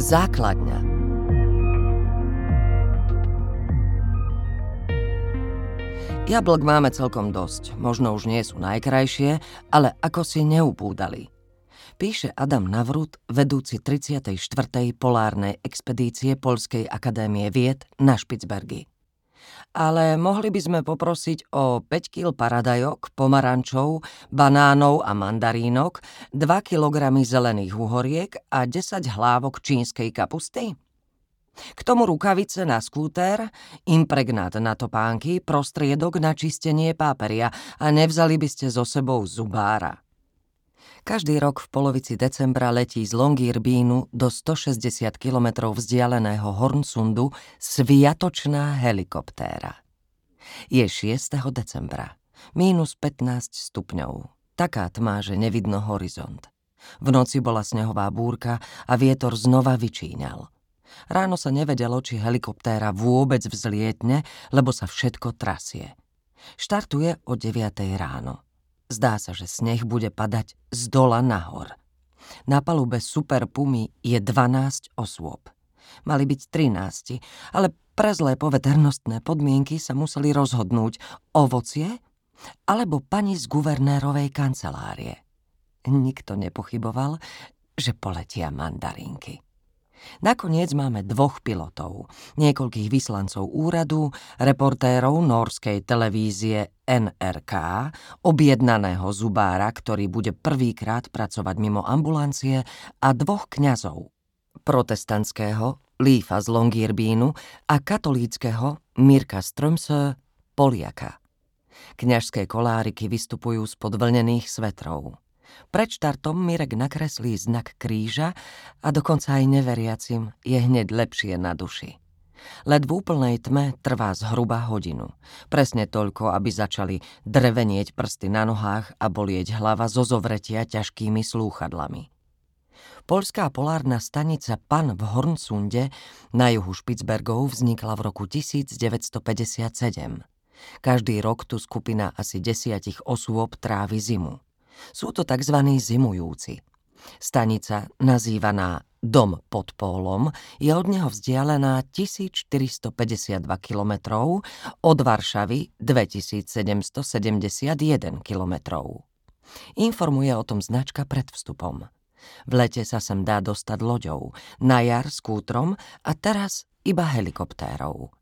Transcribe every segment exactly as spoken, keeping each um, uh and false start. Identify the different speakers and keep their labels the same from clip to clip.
Speaker 1: Základňa. Jablk máme celkom dosť, možno už nie sú najkrajšie, ale ako si neupúdali. Píše Adam Navrut, vedúci tridsiatej štvrtej polárnej expedície Poľskej akadémie vied na Špicbergy. Ale mohli by sme poprosiť o päť kíl paradajok, pomarančov, banánov a mandarínok, dva kilogramy zelených uhoriek a desať hlávok čínskej kapusty? K tomu rukavice na skúter, impregnát na topánky, prostriedok na čistenie páperia a nevzali by ste so sebou zubára. Každý rok v polovici decembra letí z Longyearbyengu do stošesťdesiat kilometrov vzdialeného Hornsundu sviatočná helikoptéra. Je šiesteho decembra, mínus pätnásť stupňov. Taká tma, že nevidno horizont. V noci bola snehová búrka a vietor znova vyčíňal. Ráno sa nevedelo, či helikoptéra vôbec vzlietne, lebo sa všetko trasie. Štartuje o deviatej ráno. Zdá sa, že sneh bude padať z dola nahor. Na palube Super Pumy je dvanásť osôb. Mali byť trinásť, ale pre zlé poveternostné podmienky sa museli rozhodnúť ovocie alebo pani z guvernérovej kancelárie. Nikto nepochyboval, že poletia mandarínky. Nakoniec máme dvoch pilotov, niekoľkých vyslancov úradu, reportérov nórskej televízie en er ká, objednaného zubára, ktorý bude prvýkrát pracovať mimo ambulancie, a dvoch kňazov, protestantského Lífa z Longyearbyengu a katolíckeho Mirka Strömsö, Poliaka. Kňažské koláriky vystupujú spod vlnených svetrov. Pred štartom Mirek nakreslí znak kríža a dokonca aj neveriacim je hneď lepšie na duši. Let v úplnej tme trvá zhruba hodinu. Presne toľko, aby začali drevenieť prsty na nohách a bolieť hlava zo zovretia ťažkými slúchadlami. Poľská polárna stanica Pan v Hornsunde na juhu Špicbergov vznikla v roku devätnásťstopäťdesiatsedem. Každý rok tu skupina asi desiatich osôb trávi zimu. Sú to tzv. Zimujúci. Stanica, nazývaná Dom pod pólom, je od neho vzdialená tisícštyristopäťdesiatdva kilometrov, od Varšavy dvetisícsedemstosedemdesiatjeden kilometrov. Informuje o tom značka pred vstupom. V lete sa sem dá dostať loďou, na jar skútrom a teraz iba helikoptérou.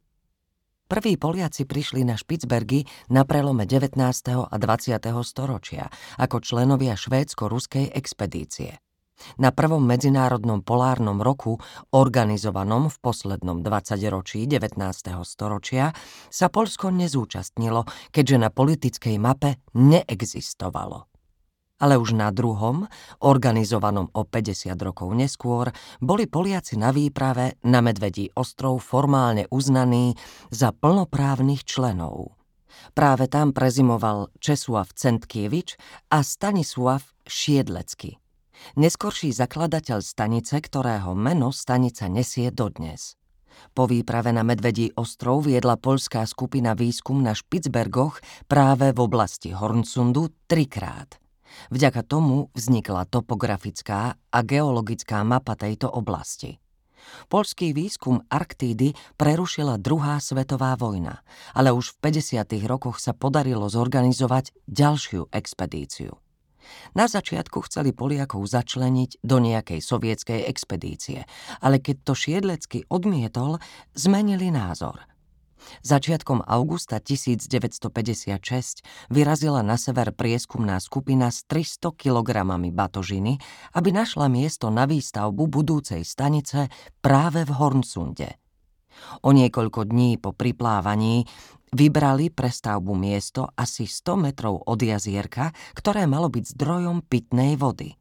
Speaker 1: Prví Poliaci prišli na Špicbergy na prelome devätnásteho a dvadsiateho storočia ako členovia švédsko-ruskej expedície. Na prvom medzinárodnom polárnom roku, organizovanom v poslednom dvadsaťročí devätnásteho storočia, sa Poľsko nezúčastnilo, keďže na politickej mape neexistovalo. Ale už na druhom, organizovanom o päťdesiat rokov neskôr, boli Poliaci na výprave na Medvedí ostrov formálne uznaní za plnoprávnych členov. Práve tam prezimoval Česław Centkiewicz a Stanisław Siedlecký, neskorší zakladateľ stanice, ktorého meno stanica nesie dodnes. Po výprave na Medvedí ostrov viedla poľská skupina výskum na Špicbergoch práve v oblasti Hornsundu trikrát. Vďaka tomu vznikla topografická a geologická mapa tejto oblasti. Poľský výskum Arktídy prerušila druhá svetová vojna, ale už v päťdesiatych rokoch sa podarilo zorganizovať ďalšiu expedíciu. Na začiatku chceli Poliakov začleniť do nejakej sovietskej expedície, ale keď to Siedlecký odmietol, zmenili názor. Začiatkom augusta tisícdeväťstopäťdesiatšesť vyrazila na sever prieskumná skupina s tristo kilogramami batožiny, aby našla miesto na výstavbu budúcej stanice práve v Hornsunde. O niekoľko dní po priplávaní vybrali pre stavbu miesto asi sto metrov od jazierka, ktoré malo byť zdrojom pitnej vody.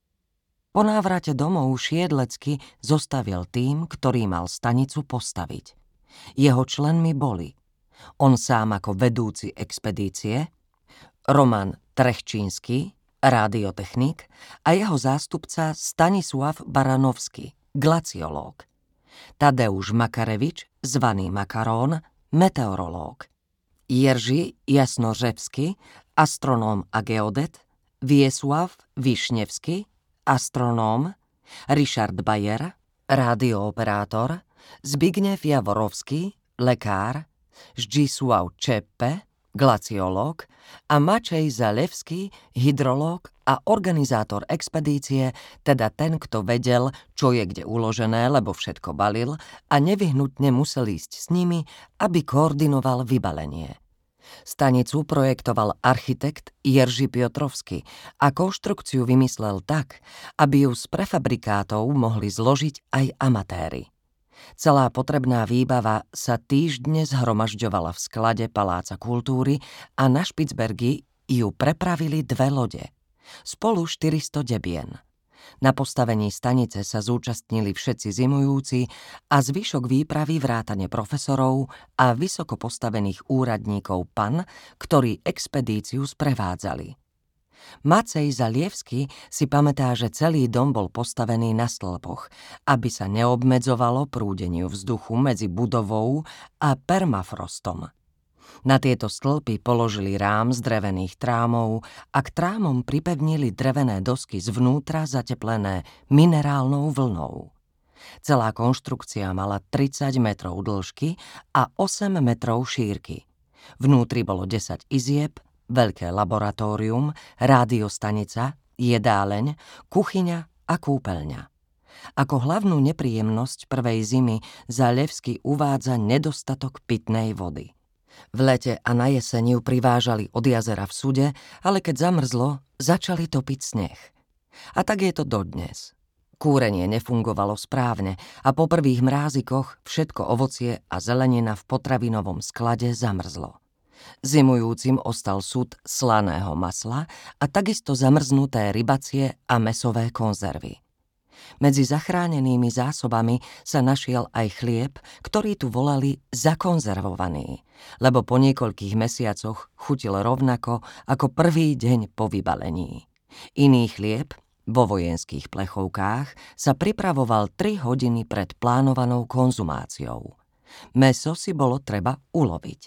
Speaker 1: Po návrate domov Siedlecký zostavil tým, ktorý mal stanicu postaviť. Jeho členmi boli on sám ako vedúci expedície, Roman Trechčínsky, rádiotechnik, a jeho zástupca Stanisław Baranovský, glaciológ, Tadeusz Makarevič, zvaný Makarón, meteorológ, Jerzy Jasnorzewski, astronóm a geodet, Wiesław Wiśniewski, astronóm, Richard Bayer, Rádiooperátor Zbigniew Jaworowski, lekár, Zdzisław Czeppe, glaciológ a Maciej Zalewski, hydrológ a organizátor expedície, teda ten, kto vedel, čo je kde uložené, lebo všetko balil a nevyhnutne musel ísť s nimi, aby koordinoval vybalenie. Stanicu projektoval architekt Jerzy Piotrowski a konštrukciu vymyslel tak, aby ju z prefabrikátov mohli zložiť aj amatéri. Celá potrebná výbava sa týždne zhromažďovala v sklade Paláca kultúry a na Špicbergy ju prepravili dve lode. Spolu štyristo debien. Na postavení stanice sa zúčastnili všetci zimujúci a zvyšok výpravy vrátane profesorov a vysoko postavených úradníkov pan, ktorí expedíciu sprevádzali. Macej Zalievsky si pamätá, že celý dom bol postavený na stĺpoch, aby sa neobmedzovalo prúdeniu vzduchu medzi budovou a permafrostom. Na tieto stĺpy položili rám z drevených trámov a k trámom pripevnili drevené dosky zvnútra zateplené minerálnou vlnou. Celá konštrukcia mala tridsať metrov dĺžky a osem metrov šírky. Vnútri bolo desať izieb, veľké laboratórium, rádiostanica, jedáleň, kuchyňa a kúpeľňa. Ako hlavnú nepríjemnosť prvej zimy Zalewski uvádza nedostatok pitnej vody. V lete a na jeseň ju privážali od jazera v Sude, ale keď zamrzlo, začali topiť sneh. A tak je to dodnes. Kúrenie nefungovalo správne a po prvých mrázikoch všetko ovocie a zelenina v potravinovom sklade zamrzlo. Zimujúcim ostal súd slaného masla a takisto zamrznuté rybacie a mäsové konzervy. Medzi zachránenými zásobami sa našiel aj chlieb, ktorý tu volali zakonzervovaný, lebo po niekoľkých mesiacoch chutil rovnako ako prvý deň po vybalení. Iný chlieb, vo vojenských plechovkách, sa pripravoval tri hodiny pred plánovanou konzumáciou. Mäso si bolo treba uloviť.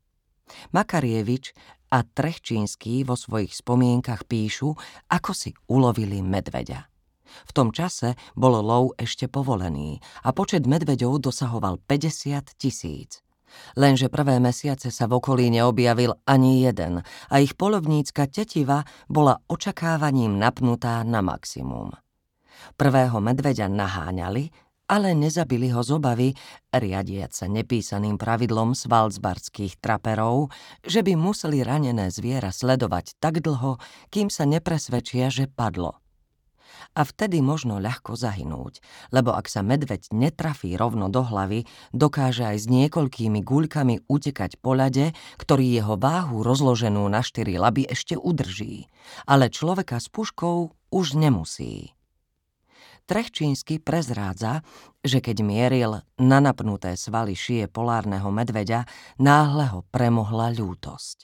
Speaker 1: Makarievič a Trechčínsky vo svojich spomienkach píšu, ako si ulovili medveďa. V tom čase bol lov ešte povolený a počet medveďov dosahoval päťdesiat tisíc. Lenže prvé mesiace sa v okolí neobjavil ani jeden a ich poľovnícka tetiva bola očakávaním napnutá na maximum. Prvého medveďa naháňali, ale nezabili ho z obavy, riadiac sa nepísaným pravidlom svalcbardských traperov, že by museli ranené zviera sledovať tak dlho, kým sa nepresvedčia, že padlo. A vtedy možno ľahko zahynúť, lebo ak sa medveď netrafí rovno do hlavy, dokáže aj s niekoľkými guľkami utekať po ľade, ktorý jeho váhu rozloženú na štyri laby ešte udrží, ale človeka s puškou už nemusí. Trechčínsky prezrádza, že keď mieril na napnuté svaly šie polárneho medveďa, náhle ho premohla ľútosť.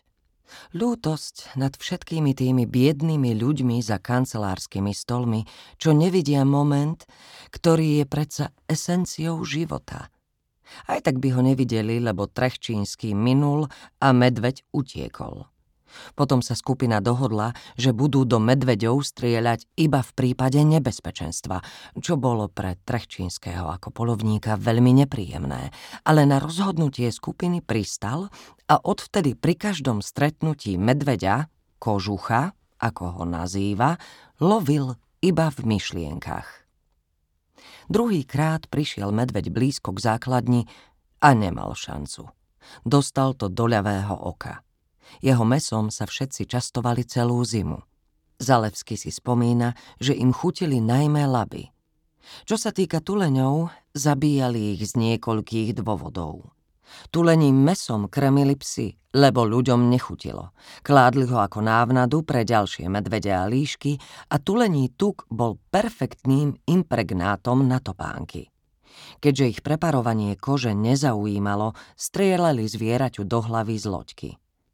Speaker 1: Ľútosť nad všetkými tými biednými ľuďmi za kancelárskymi stolmi, čo nevidia moment, ktorý je predsa esenciou života. Aj tak by ho nevideli, lebo Trechčínsky minul a medveď utiekol. Potom sa skupina dohodla, že budú do medveďov strieľať iba v prípade nebezpečenstva, čo bolo pre Trechčínskeho ako poľovníka veľmi nepríjemné, ale na rozhodnutie skupiny pristal a odvtedy pri každom stretnutí medveďa, kožucha, ako ho nazýva, lovil iba v myšlienkach. Druhýkrát prišiel medveď blízko k základni a nemal šancu. Dostal to do ľavého oka. Jeho mäsom sa všetci častovali celú zimu. Zalewski si spomína, že im chutili najmä laby. Čo sa týka tuleňov, zabíjali ich z niekoľkých dôvodov. Tulením mäsom krmili psi, lebo ľuďom nechutilo. Kládli ho ako návnadu pre ďalšie medvede a líšky a tulení tuk bol perfektným impregnátom na topánky. Keďže ich preparovanie kože nezaujímalo, strieľali zvieraťu do hlavy z loďky.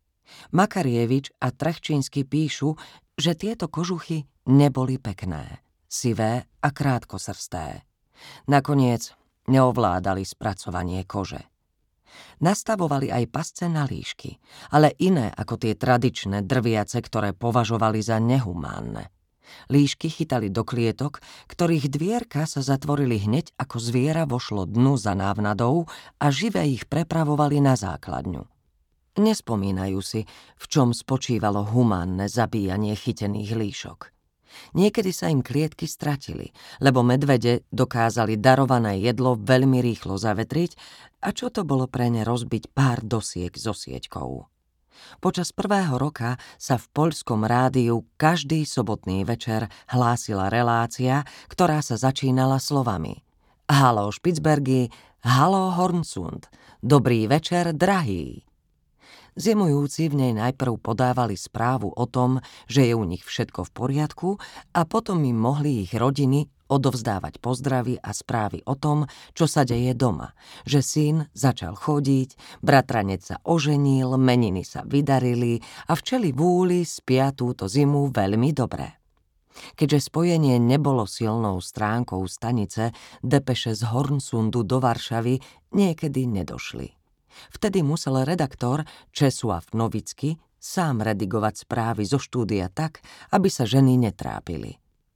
Speaker 1: Makarievič a Trechčínsky píšu, že tieto kožuchy neboli pekné, sivé a krátkosrsté. Nakoniec neovládali spracovanie kože. Nastavovali aj pasce na líšky, ale iné ako tie tradičné drviace, ktoré považovali za nehumánne. Líšky chytali do klietok, ktorých dvierka sa zatvorili hneď, ako zviera vošlo dnu za návnadou a živé ich prepravovali na základňu. Nespomínajú si, v čom spočívalo humánne zabíjanie chytených líšok. Niekedy sa im klietky stratili, lebo medvede dokázali darované jedlo veľmi rýchlo zavetriť a čo to bolo pre ne rozbiť pár dosiek so sieťkou. Počas prvého roka sa v poľskom rádiu každý sobotný večer hlásila relácia, ktorá sa začínala slovami: Haló Špicbergy, haló Hornsund, dobrý večer, drahý. Zimujúci v nej najprv podávali správu o tom, že je u nich všetko v poriadku, a potom im mohli ich rodiny odovzdávať pozdravy a správy o tom, čo sa deje doma, že syn začal chodiť, bratranec sa oženil, meniny sa vydarili a včely v úli spia túto zimu veľmi dobre. Keďže spojenie nebolo silnou stránkou stanice, depeše z Hornsundu do Varšavy niekedy nedošli. Vtedy musel redaktor Česław Nowický sám redigovať správy zo štúdia tak, aby sa ženy netrápili.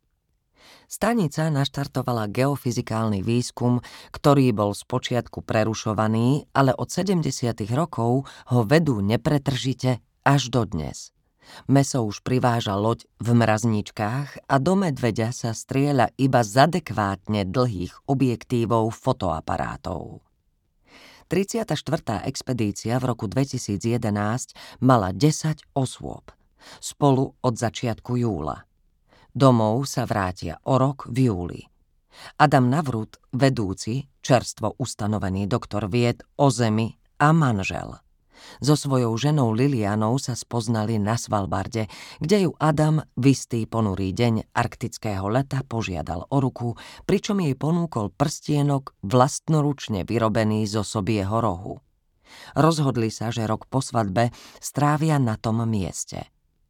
Speaker 1: Stanica naštartovala geofyzikálny výskum, ktorý bol spočiatku prerušovaný, ale od sedemdesiatych rokov ho vedú nepretržite až dodnes. Mäso už priváža loď v mrazničkách a do medveďa sa strieľa iba z adekvátne dlhých objektívov fotoaparátov. tridsiata štvrtá expedícia v roku dvetisíc jedenásť mala desať osôb, spolu od začiatku júla. Domov sa vrátia o rok v júli. Adam Navrut, vedúci, čerstvo ustanovený doktor vied o Zemi a manžel. So svojou ženou Lilianou sa spoznali na Svalbarde, kde ju Adam v istý ponurý deň arktického leta požiadal o ruku, pričom jej ponúkol prstienok vlastnoručne vyrobený z osobieho rohu. Rozhodli sa, že rok po svadbe strávia na tom mieste.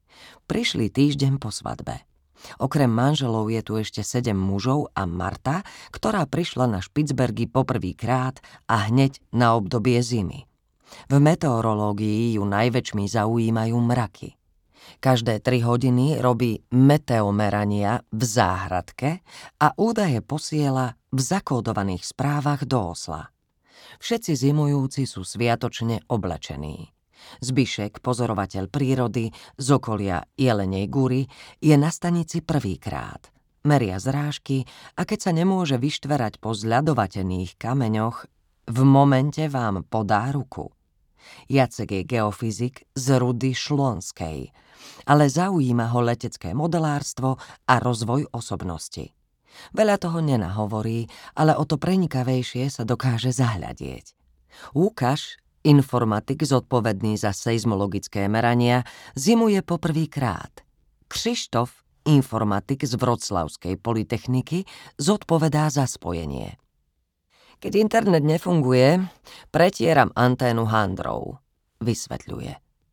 Speaker 1: Prišli týždeň po svadbe. Okrem manželov je tu ešte sedem mužov a Marta, ktorá prišla na Špicbergy poprvýkrát a hneď na obdobie zimy. V meteorológii ju najväčšmi zaujímajú mraky. Každé tri hodiny robí meteomerania v záhradke a údaje posiela v zakódovaných správach do Osla. Všetci zimujúci sú sviatočne oblečení. Zbyšek, pozorovateľ prírody z okolia Jelenej Gury, je na stanici prvýkrát. Meria zrážky a keď sa nemôže vyštverať po zľadovatených kameňoch, v momente vám podá ruku. Jacek je geofyzik z Rudy Šlonskej, ale zaujíma ho letecké modelárstvo a rozvoj osobnosti. Veľa toho nenahovorí, ale o to prenikavejšie sa dokáže zahľadieť. Lukáš, informatik zodpovedný za seizmologické merania, zimuje poprvýkrát. Krištof, informatik z Vroclavskej polytechniky, zodpovedá za spojenie. Keď internet nefunguje, pretieram anténu handrou, vysvetľuje.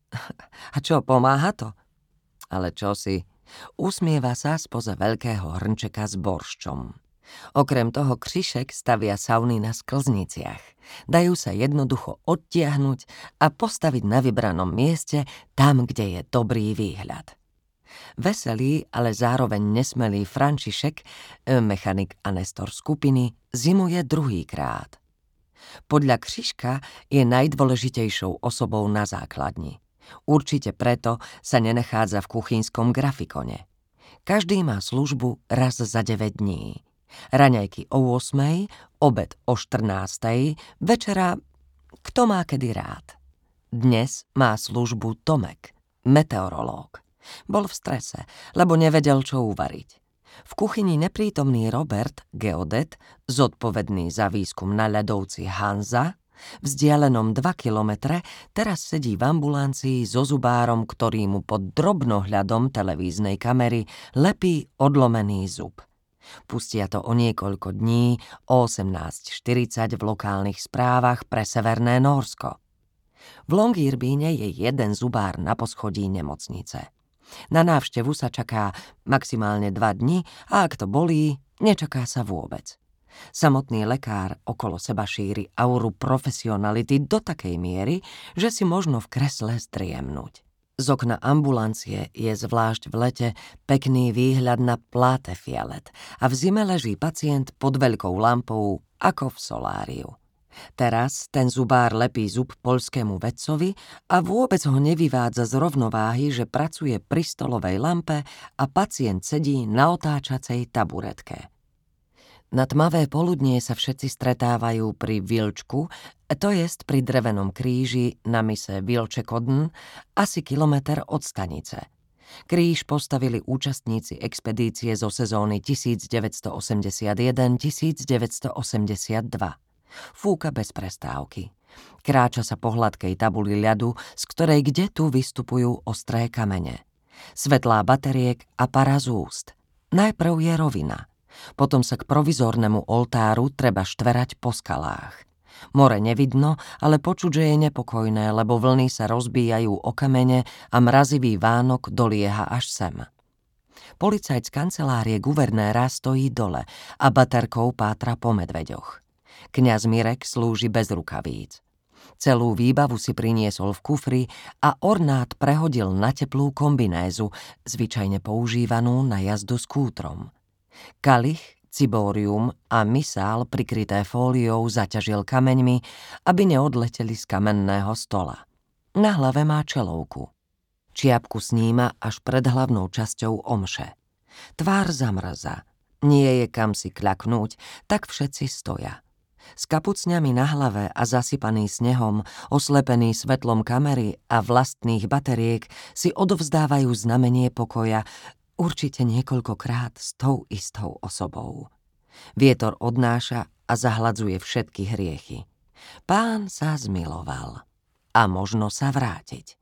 Speaker 1: A čo, pomáha to? Ale čo si, usmieva sa spoza veľkého hrnčeka s borščom. Okrem toho Křišek stavia sauny na sklzniciach. Dajú sa jednoducho odtiahnuť a postaviť na vybranom mieste tam, kde je dobrý výhľad. Veselý, ale zároveň nesmelý František, mechanik a nestor skupiny, zimuje druhýkrát. Podľa Křiška je najdôležitejšou osobou na základni. Určite preto sa nenachádza v kuchynskom grafikone. Každý má službu raz za deväť dní. Raňajky o ôsmej, obed o štrnástej, večera kto má kedy rád. Dnes má službu Tomek, meteorológ. Bol v strese, lebo nevedel, čo uvariť. V kuchyni neprítomný Robert, geodet, zodpovedný za výskum na ľadovci Hanza, vzdialenom dva kilometre, teraz sedí v ambulancii so zubárom, ktorý mu pod drobnohľadom televíznej kamery lepí odlomený zub. Pustia to o niekoľko dní o osemnásť štyridsať v lokálnych správach pre Severné Nórsko. V Longyearbyen je jeden zubár na poschodí nemocnice. Na návštevu sa čaká maximálne dva dni a ak to bolí, nečaká sa vôbec. Samotný lekár okolo seba šíri auru profesionality do takej miery, že si možno v kresle zdriemnuť. Z okna ambulancie je zvlášť v lete pekný výhľad na Pláte Fialet a v zime leží pacient pod veľkou lampou ako v soláriu. Teraz ten zubár lepí zub poľskému vedcovi a vôbec ho nevyvádza z rovnováhy, že pracuje pri stolovej lampe a pacient sedí na otáčacej taburetke. Na tmavé poludnie sa všetci stretávajú pri Vilčku, to jest pri drevenom kríži na mise Vilčekodn, asi kilometer od stanice. Kríž postavili účastníci expedície zo sezóny devätnásťstoosemdesiatjeden devätnásťstoosemdesiatdva. Fúka bez prestávky. Kráča sa po hladkej tabuli ľadu, z ktorej kde tu vystupujú ostré kamene. Svetlá bateriek a para z úst. Najprv je rovina. Potom sa k provizórnemu oltáru treba štverať po skalách. More nevidno, ale počuť, že je nepokojné, lebo vlny sa rozbíjajú o kamene a mrazivý vánok dolieha až sem. Policajt z kancelárie guvernéra stojí dole a baterkou pátra po medveďoch. Kňaz Mirek slúži bez rukavíc. Celú výbavu si priniesol v kufri a ornát prehodil na teplú kombinézu, zvyčajne používanú na jazdu s kútrom. Kalich, cibórium a misál prikryté fóliou zaťažil kameňmi, aby neodleteli z kamenného stola. Na hlave má čelovku. Čiapku sníma až pred hlavnou časťou omše. Tvár zamrza. Nie je kam si kľaknúť, tak všetci stoja. S kapucňami na hlave a zasypaný snehom, oslepený svetlom kamery a vlastných bateriek si odovzdávajú znamenie pokoja, určite niekoľkokrát s tou istou osobou. Vietor odnáša a zahladzuje všetky hriechy. Pán sa zmiloval a možno sa vrátiť.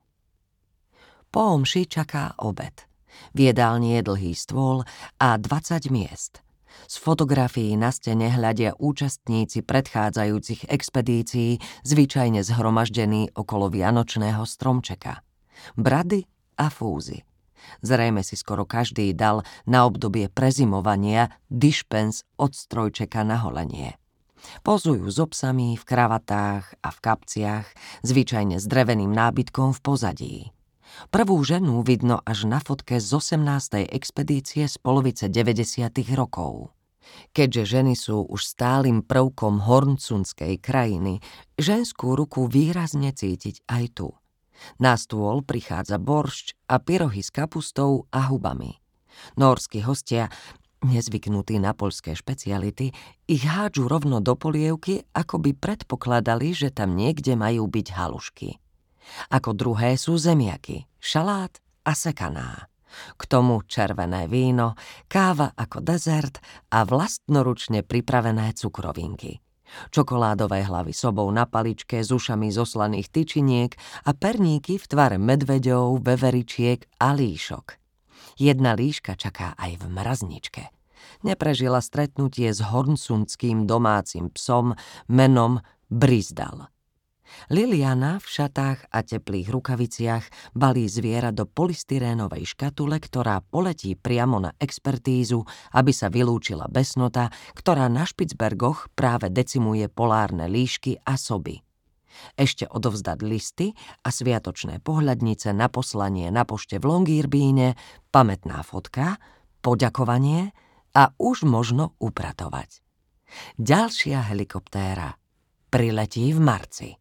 Speaker 1: Po omši čaká obed. V jedálni je dlhý stôl a dvadsať miest. Z fotografií na stene hľadia účastníci predchádzajúcich expedícií, zvyčajne zhromaždení okolo vianočného stromčeka. Brady a fúzy. Zrejme si skoro každý dal na obdobie prezimovania dišpens od strojčeka na holenie. Pozujú s obsami v kravatách a v kapciach, zvyčajne s dreveným nábytkom v pozadí. Prvú ženu vidno až na fotke z osemnástej expedície z polovice deväťdesiatych rokov. Keďže ženy sú už stálym prvkom horncunskej krajiny, ženskú ruku výrazne cítiť aj tu. Na stôl prichádza boršč a pyrohy s kapustou a hubami. Nórski hostia, nezvyknutí na poľské špeciality, ich hádžu rovno do polievky, ako by predpokladali, že tam niekde majú byť halušky. Ako druhé sú zemiaky, šalát a sekaná. K tomu červené víno, káva ako dezert a vlastnoručne pripravené cukrovinky. Čokoládové hlavy sobou na paličke s ušami zoslaných tyčiniek a perníky v tvare medveďov, veveričiek a líšok. Jedna líška čaká aj v mrazničke. Neprežila stretnutie s hornsundským domácim psom menom Brizdal. Liliana v šatách a teplých rukaviciach balí zviera do polystyrénovej škatule, ktorá poletí priamo na expertízu, aby sa vylúčila besnota, ktorá na Špicbergoch práve decimuje polárne líšky a soby. Ešte odovzdať listy a sviatočné pohľadnice na poslanie na pošte v Longyearbíne, pamätná fotka, poďakovanie a už možno upratovať. Ďalšia helikoptéra priletí v marci.